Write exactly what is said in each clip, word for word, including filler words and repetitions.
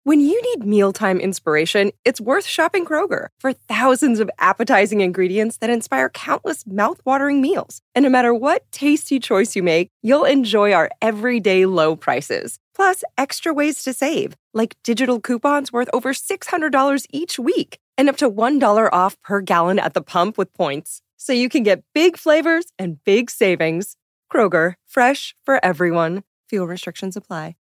When you need mealtime inspiration, it's worth shopping Kroger for thousands of appetizing ingredients that inspire countless mouth-watering meals. And no matter what tasty choice you make, you'll enjoy our everyday low prices. Plus, extra ways to save, like digital coupons worth over six hundred dollars each week and up to one dollar off per gallon at the pump with points. So you can get big flavors and big savings. Kroger, fresh for everyone. Fuel restrictions apply.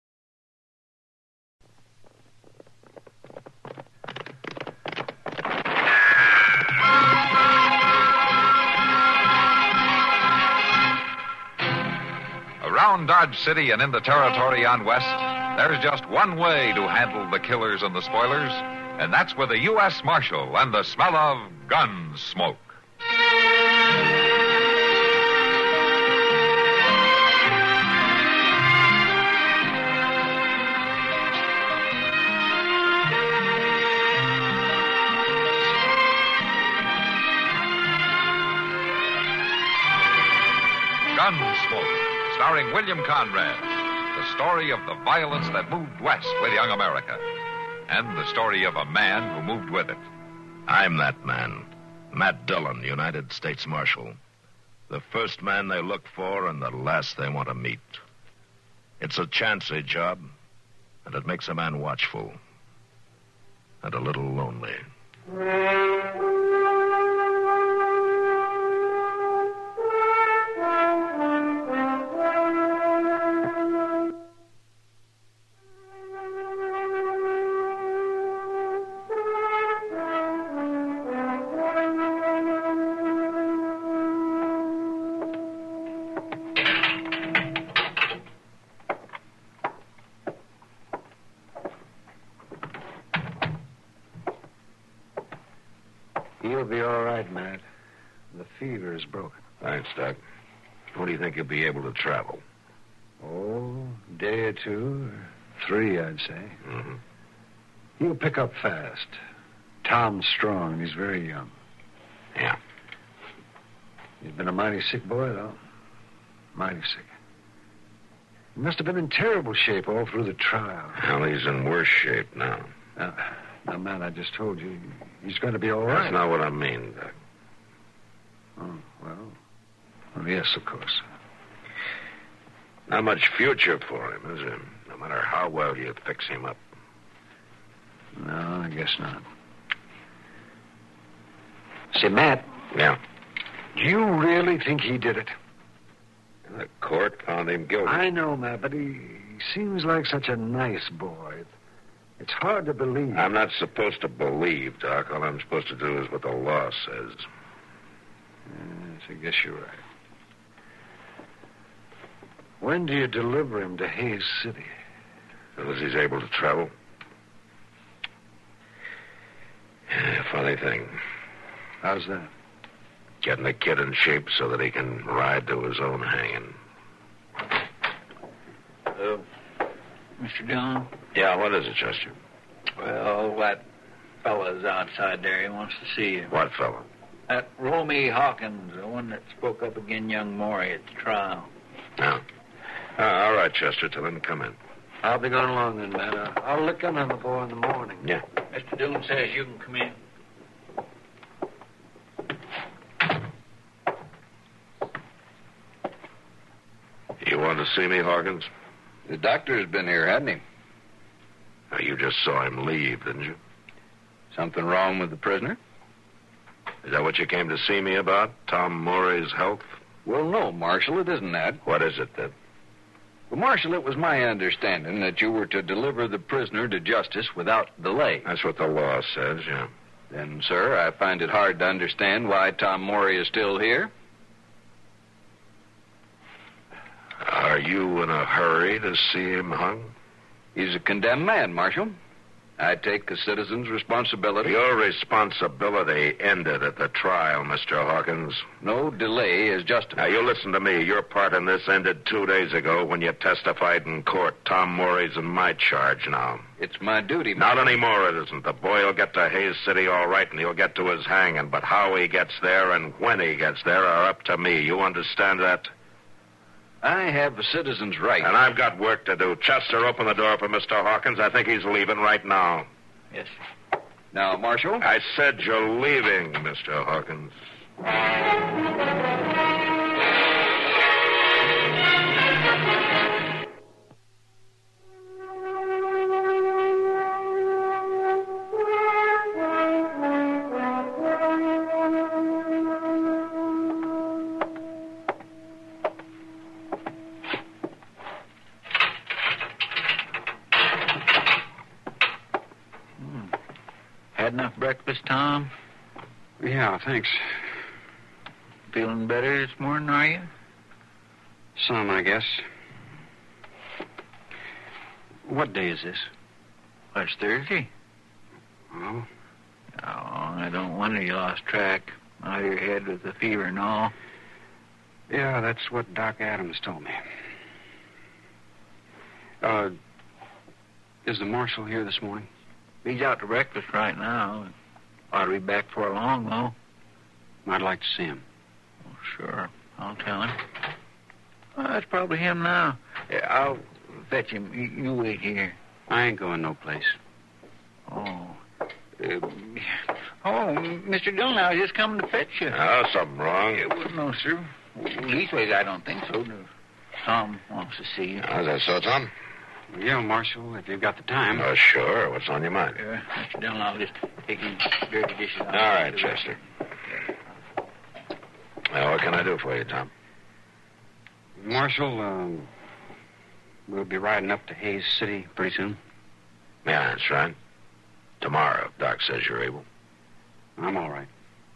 Around Dodge City and in the territory on West, there's just one way to handle the killers and the spoilers, and that's with a U S Marshal and the smell of gun smoke. Gunsmoke, starring William Conrad, the story of the violence that moved west with young America, and the story of a man who moved with it. I'm that man, Matt Dillon, United States Marshal. The first man they look for and the last they want to meet. It's a chancy job, and it makes a man watchful and a little lonely. You'll be all right, Matt. The fever is broken. Thanks, Doc. When do you think you'll be able to travel? Oh, a day or two, or three, I'd say. Mm-hmm. He'll pick up fast. Tom's strong, and he's very young. Yeah. He's been a mighty sick boy, though. Mighty sick. He must have been in terrible shape all through the trial. Well, he's in worse shape now. Now, now, Matt, I just told you, he's going to be all right. That's not what I mean, Doc. Oh, well, well, yes, of course. Not much future for him, is there? No matter how well you fix him up. No, I guess not. Say, Matt. Yeah? Do you really think he did it? The court found him guilty. I know, Matt, but he, he seems like such a nice boy. It's hard to believe. I'm not supposed to believe, Doc. All I'm supposed to do is what the law says. Yes, I guess you're right. When do you deliver him to Hayes City? As soon as he's able to travel. Yeah, funny thing. How's that? Getting the kid in shape so that he can ride to his own hanging. Uh, Mister Dillon? Yeah, what is it, Chester? Well, that fella's outside there. He wants to see you. What fella? That Romy Hawkins, the one that spoke up again young Maury at the trial. No. Uh, all right, Chester, tell him to come in. I'll be going along then, Matt. I'll, I'll look in on the boy in the morning. Yeah. Mister Dillon says you can come in. You want to see me, Hawkins? The doctor's been here, hasn't he? Now, you just saw him leave, didn't you? Something wrong with the prisoner? Is that what you came to see me about? Tom Maury's health? Well, no, Marshal, it isn't that. What is it, then? Well, Marshal, it was my understanding that you were to deliver the prisoner to justice without delay. That's what the law says, yeah. Then, sir, I find it hard to understand why Tom Maury is still here. Are you in a hurry to see him hung? He's a condemned man, Marshal. I take a citizen's responsibility. Your responsibility ended at the trial, Mister Hawkins. No delay is justified. Now, you listen to me. Your part in this ended two days ago when you testified in court. Tom Maury's in my charge now. It's my duty, Not Marshal. anymore, it isn't. The boy will get to Hayes City all right, and he'll get to his hanging. But how he gets there and when he gets there are up to me. You understand that? I have a citizen's right. And I've got work to do. Chester, open the door for Mister Hawkins. I think he's leaving right now. Yes, sir. Now, Marshal. I said you're leaving, Mister Hawkins. Had enough breakfast, Tom? Yeah, thanks. Feeling better this morning, are you? Some, I guess. What day is this? Well, it's Thursday. Oh? Oh, I don't wonder you lost track. Out of your head with the fever and all. Yeah, that's what Doc Adams told me. Uh, is the marshal here this morning? He's out to breakfast right now. Ought to be back before long, though. I'd like to see him. Oh, sure. I'll tell him. Well, that's probably him now. Yeah, I'll fetch him. You, you wait here. I ain't going no place. Oh. Uh, oh, Mister Dillon, I was just coming to fetch you. Oh, something wrong. Yeah, well, no, sir. Well, leastways, I don't think so. Tom wants to see you. How's that so, Tom? Yeah, Marshal, if you've got the time. Oh, sure. What's on your mind? Uh, Mister Dillon, I'll just take these dirty dishes out. All right, Chester. Well, what can I do for you, Tom? Marshal, um, we'll be riding up to Hayes City pretty soon. Yeah, that's right. Tomorrow, if Doc says you're able. I'm all right.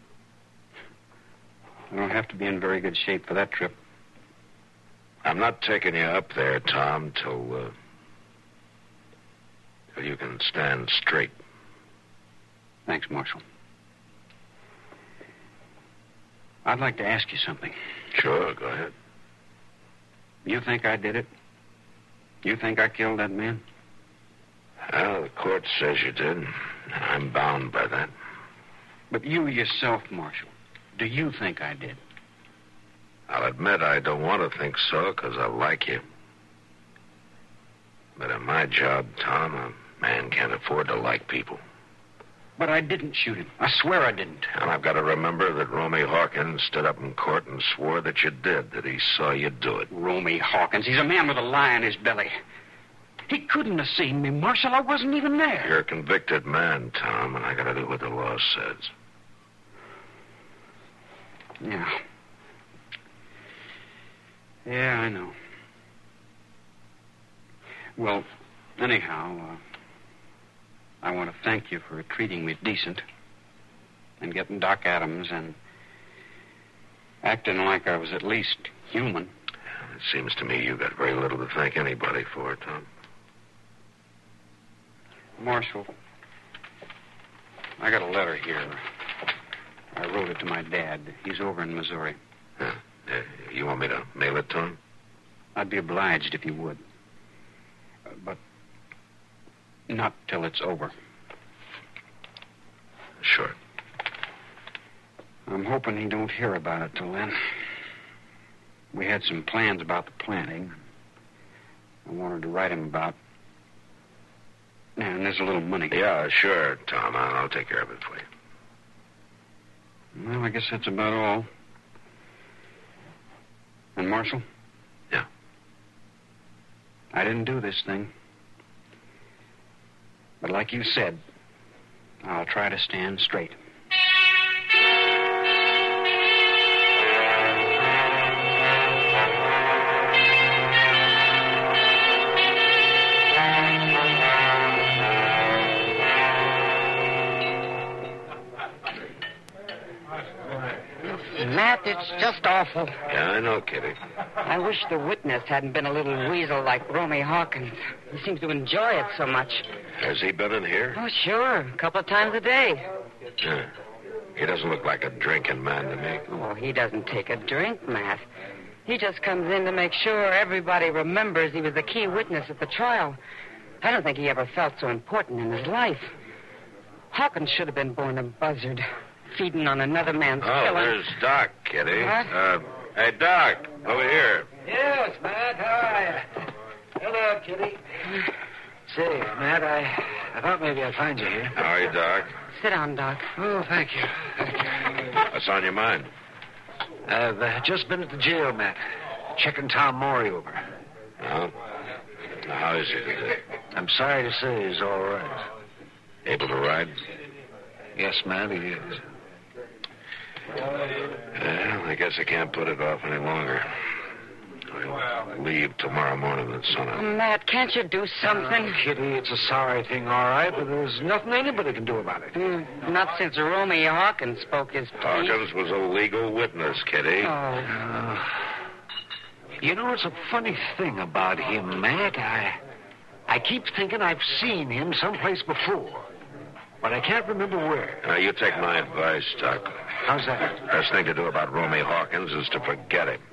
I don't have to be in very good shape for that trip. I'm not taking you up there, Tom, till, uh, till you can stand straight. Thanks, Marshal. I'd like to ask you something. Sure, go ahead. You think I did it? You think I killed that man? Well, the court says you did, and I'm bound by that. But you yourself, Marshal, do you think I did? I'll admit I don't want to think so, because I like you. But in my job, Tom, a man can't afford to like people. But I didn't shoot him. I swear I didn't. And I've got to remember that Romy Hawkins stood up in court and swore that you did, that he saw you do it. Romy Hawkins, he's a man with a lie in his belly. He couldn't have seen me, Marshal. I wasn't even there. You're a convicted man, Tom, and I got to do what the law says. Yeah. Yeah, I know. Well, anyhow, uh, I want to thank you for treating me decent and getting Doc Adams and acting like I was at least human. It seems to me you got very little to thank anybody for, Tom. Marshal, I got a letter here. I wrote it to my dad. He's over in Missouri. Yeah. Uh, you want me to mail it to him? I'd be obliged if you would. Uh, but not till it's over. Sure. I'm hoping he don't hear about it till then. We had some plans about the planting. I wanted to write him about. And there's a little money. Yeah, sure, Tom. I'll, I'll take care of it for you. Well, I guess that's about all. And Marshal? Yeah. I didn't do this thing. But like you said, I'll try to stand straight. Matt, it's just awful. Yeah, I know, Kitty. I wish the witness hadn't been a little weasel like Romy Hawkins. He seems to enjoy it so much. Has he been in here? Oh, sure. A couple of times a day. Yeah. He doesn't look like a drinking man to me. Oh, he doesn't take a drink, Matt. He just comes in to make sure everybody remembers he was the key witness at the trial. I don't think he ever felt so important in his life. Hawkins should have been born a buzzard, feeding on another man's Oh, killing. there's Doc, Kitty. What? Uh, Hey, Doc, over here. Yes, Matt. How are you? Hello, Kitty. Say, Matt, I, I thought maybe I'd find you here. How are you, Doc? Sit down, Doc. Oh, thank you. Thank you. What's on your mind? I've uh, just been at the jail, Matt, checking Tom Morey over. Oh? Now, how is he? I'm sorry to say he's all right. Able to ride? Yes, Matt, he is. Well, I guess I can't put it off any longer. I'll leave tomorrow morning at sunup. Matt, can't you do something? Oh, Kitty, it's a sorry thing, all right, but there's nothing anybody can do about it. Mm, not since Romy Hawkins spoke his piece. Hawkins was a legal witness, Kitty. Oh. Uh, you know, it's a funny thing about him, Matt. I, I keep thinking I've seen him someplace before, but I can't remember where. Now, you take my advice, Doc. How's that? Best thing to do about Romy Hawkins is to forget him.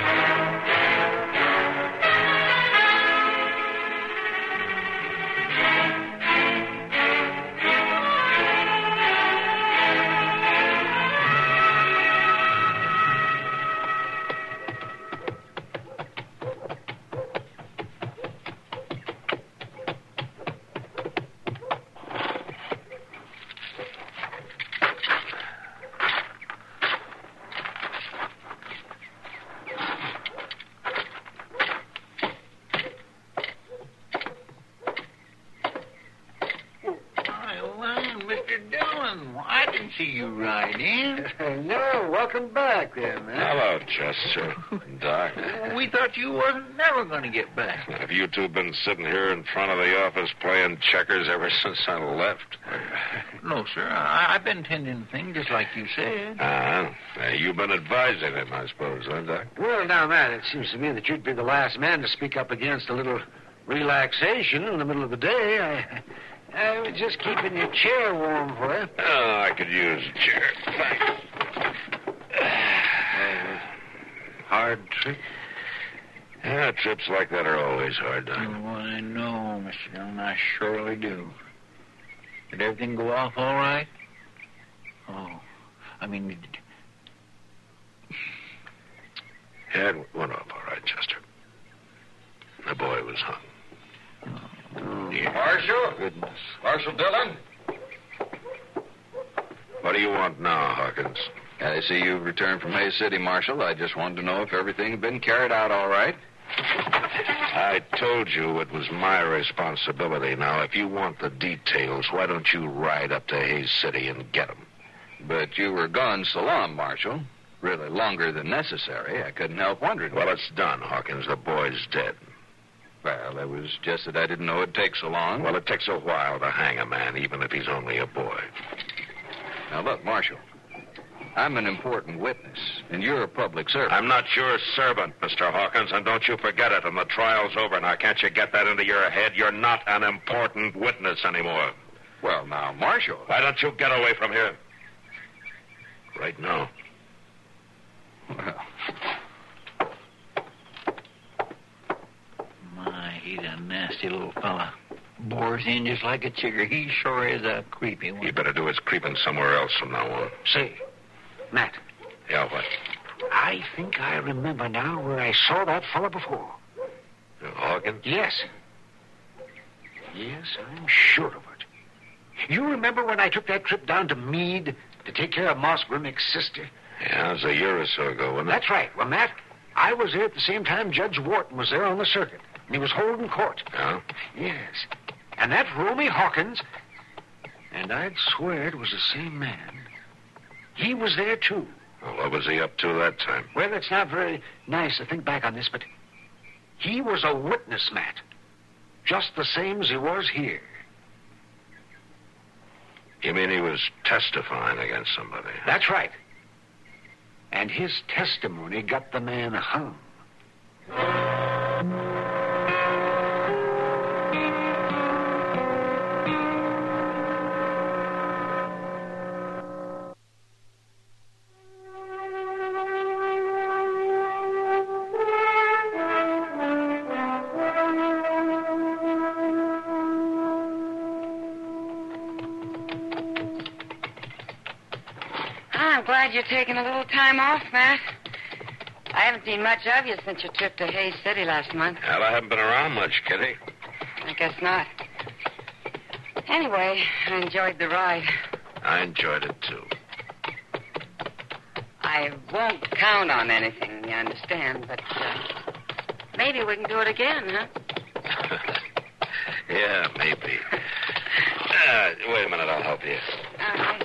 See you ride in. No, welcome back there, man. Hello, Chester. Doc. We thought you wasn't never going to get back. Have you two been sitting here in front of the office playing checkers ever since I left? No, sir. I, I've been tending things just like you said. Uh-huh. Uh, you've been advising him, I suppose, huh, Doc? Well, now, Matt, it seems to me that you'd be the last man to speak up against a little relaxation in the middle of the day. I... I was just keeping your chair warm for you. Oh, I could use a chair. Thanks. Uh, hard trip? Yeah, trips like that are always hard, Doc. Oh, I know, Mister Dillon. I surely do. Did everything go off all right? Oh, I mean, did... Yeah, it went off all right, Chester. The boy was hung. Oh, dear. Marshal? Goodness. Marshal Dillon? What do you want now, Hawkins? I see you've returned from Hayes City, Marshal. I just wanted to know if everything had been carried out all right. I told you it was my responsibility. Now, if you want the details, why don't you ride up to Hayes City and get them? But you were gone so long, Marshal. Really longer than necessary. I couldn't help wondering. Well, it's done, Hawkins. The boy's dead. Well, it was just that I didn't know it'd take so long. Well, it takes a while to hang a man, even if he's only a boy. Now, look, Marshal. I'm an important witness, and you're a public servant. I'm not your servant, Mister Hawkins, and don't you forget it, and the trial's over. Now, can't you get that into your head? You're not an important witness anymore. Well, now, Marshal. Why don't you get away from here? Right now. Well... My, he's a nasty little fella. Bores in just like a chigger. He sure is a creepy one. You better do his creeping somewhere else from now on. Say, Matt. Yeah, what? I think I remember now where I saw that fella before. Hawkins? Yes. Yes, I'm sure of it. You remember when I took that trip down to Meade to take care of Moss Grimmick's sister? Yeah, it was a year or so ago, wasn't it? That's right. Well, Matt, I was there at the same time Judge Wharton was there on the circuit. And he was holding court. Yeah? Yes. And that Romy Hawkins, and I'd swear it was the same man. He was there, too. Well, what was he up to that time? Well, it's not very nice to think back on this, but he was a witness, Matt. Just the same as he was here. You mean he was testifying against somebody? That's right. And his testimony got the man hung. I'm glad you're taking a little time off, Matt. I I haven't seen much of you since your trip to Hayes City last month. Well, I haven't been around much, Kitty. I guess not. Anyway, I enjoyed the ride. I enjoyed it, too. I won't count on anything, you understand, but uh, maybe we can do it again, huh? Yeah, maybe. Uh, wait a minute, I'll help you. All right.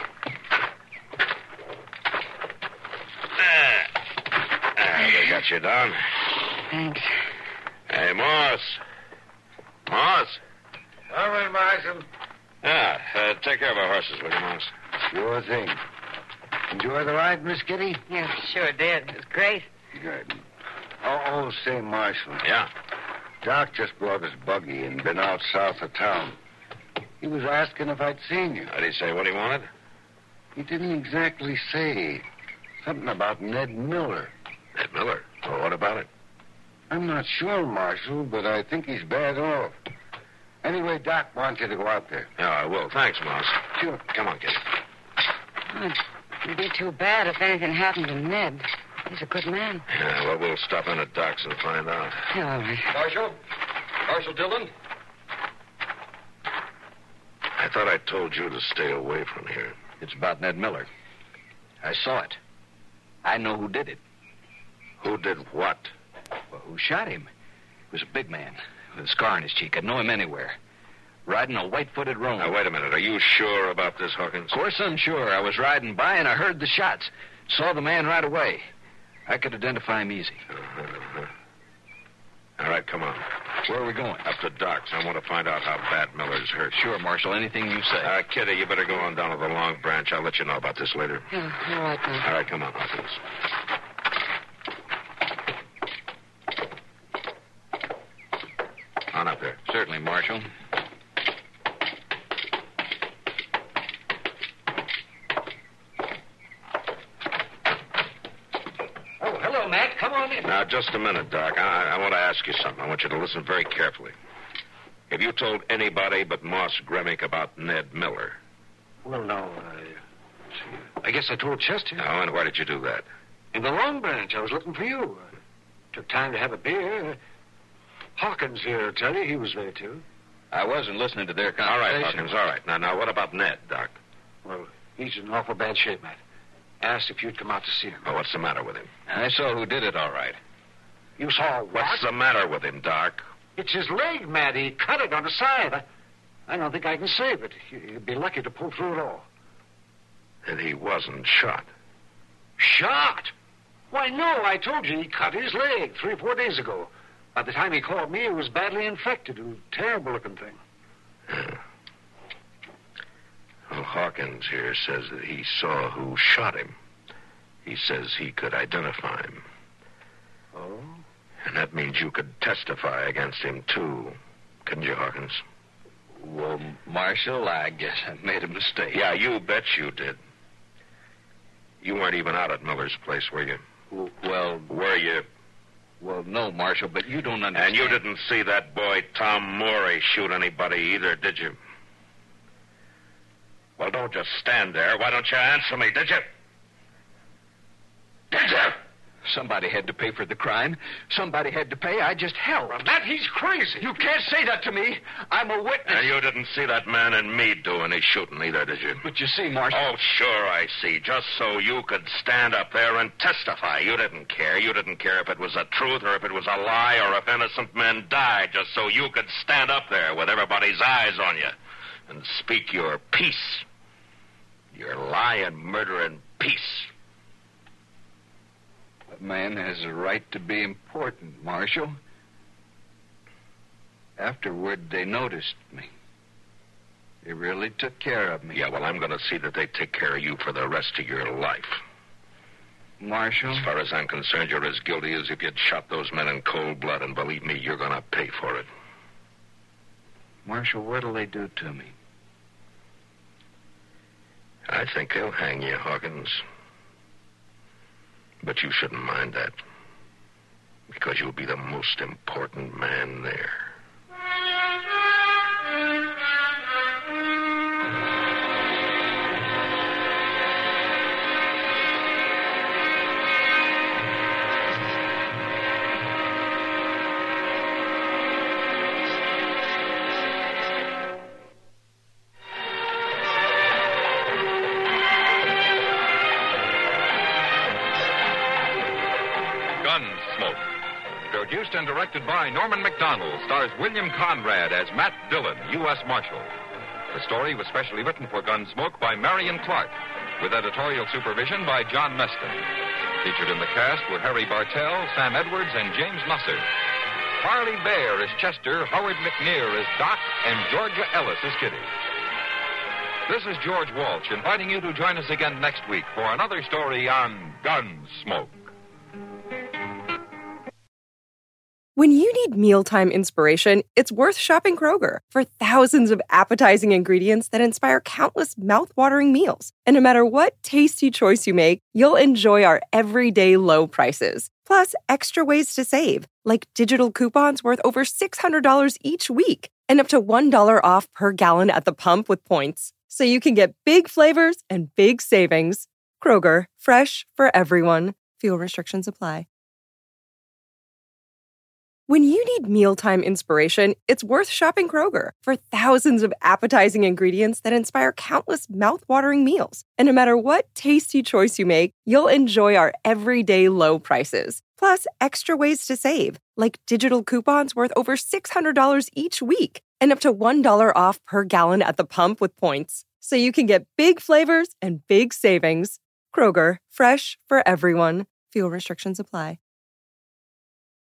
Uh, uh, they got you down. Thanks. Hey, Moss. Moss? All right, Marshal. Yeah, uh, take care of our horses, will you, Moss? Sure thing. Enjoy the ride, Miss Kitty? Yeah, sure did. It was great. Good. Oh, oh, say, Marshal. Yeah. Doc just brought his buggy and been out south of town. He was asking if I'd seen you. Did he say what he wanted? He didn't exactly say. Something about Ned Miller. Ned Miller? Well, what about it? I'm not sure, Marshal, but I think he's bad off. Anyway, Doc wants you to go out there. Yeah, I will. Thanks, Moss. Sure. Come on, Kitty. Oh, it'd be too bad if anything happened to Ned. He's a good man. Yeah, well, we'll stop in at Doc's and find out. Yeah, all right. Marshal? Marshal Dillon? I thought I told you to stay away from here. It's about Ned Miller. I saw it. I know who did it. Who did what? Well, who shot him? He was a big man with a scar on his cheek. I'd know him anywhere. Riding a white-footed roan. Now, wait a minute. Are you sure about this, Hawkins? Of course I'm sure. I was riding by and I heard the shots. Saw the man right away. I could identify him easy. Uh-huh. All right, come on. Where are we going? Up to Doc's. I want to find out how bad Miller's hurt. Sure, Marshal. Anything you say. Uh, Kitty, you better go on down to the Long Branch. I'll let you know about this later. Yeah, all right, now. All right, come on, Hawkins. On up there. Certainly, Marshal. Oh, hello, Matt. Come on in. Now, just a minute, Doc. I, I want to ask you something. I want you to listen very carefully. Have you told anybody but Moss Gremick about Ned Miller? Well, no. I, I guess I told Chester. Oh, and why did you do that? In the Long Branch, I was looking for you. Uh, took time to have a beer. Uh, Hawkins here will tell you he was there, too. I wasn't listening to their All conversation. right, Hawkins, all right. Now, now, what about Ned, Doc? Well, he's in awful bad shape, Matt. Asked if you'd come out to see him. Oh, what's the matter with him? I saw who did it, all right. You saw what? What's the matter with him, Doc? It's his leg, Matt. He cut it on the side. I, I don't think I can save it. You'd be lucky to pull through it all. And he wasn't shot. Shot? Why, no. I told you he cut his leg three or four days ago. By the time he called me, it was badly infected. It was a terrible-looking thing. Yeah. Well, Hawkins here says that he saw who shot him. He says he could identify him. Oh? And that means you could testify against him, too. Couldn't you, Hawkins? Well, Marshal, I guess I made a mistake. Yeah, you bet you did. You weren't even out at Miller's place, were you? Well, Were you? well, no, Marshal, but you don't understand. And you didn't see that boy, Tom Morey, shoot anybody either, did you? Well, don't just stand there. Why don't you answer me, did you? Did you? Somebody had to pay for the crime. Somebody had to pay. I just helped. Matt, he's crazy. You can't say that to me. I'm a witness. And you didn't see that man and me do any shooting either, did you? But you see, Marshal. Oh, sure I see. Just so you could stand up there and testify. You didn't care. You didn't care if it was the truth or if it was a lie or if innocent men died, just so you could stand up there with everybody's eyes on you and speak your piece. Your lying, murdering piece. A man has a right to be important, Marshal. Afterward, they noticed me. They really took care of me. Yeah, well, I'm going to see that they take care of you for the rest of your life. Marshal? As far as I'm concerned, you're as guilty as if you'd shot those men in cold blood, and believe me, you're going to pay for it. Marshal, what'll they do to me? I think they'll hang you, Hawkins. But you shouldn't mind that, because you'll be the most important man there. produced and directed by Norman Macdonald, stars William Conrad as Matt Dillon, U S Marshal. The story was specially written for Gunsmoke by Marion Clark, with editorial supervision by John Meston. Featured in the cast were Harry Bartell, Sam Edwards, and James Nusser. Harley Bear as Chester, Howard McNear as Doc, and Georgia Ellis as Kitty. This is George Walsh inviting you to join us again next week for another story on Gunsmoke. When you need mealtime inspiration, it's worth shopping Kroger for thousands of appetizing ingredients that inspire countless mouth-watering meals. And no matter what tasty choice you make, you'll enjoy our everyday low prices. Plus, extra ways to save, like digital coupons worth over six hundred dollars each week and up to one dollar off per gallon at the pump with points. So you can get big flavors and big savings. Kroger, fresh for everyone. Fuel restrictions apply. When you need mealtime inspiration, it's worth shopping Kroger for thousands of appetizing ingredients that inspire countless mouth-watering meals. And no matter what tasty choice you make, you'll enjoy our everyday low prices. Plus, extra ways to save, like digital coupons worth over six hundred dollars each week and up to one dollar off per gallon at the pump with points. So you can get big flavors and big savings. Kroger, fresh for everyone. Fuel restrictions apply.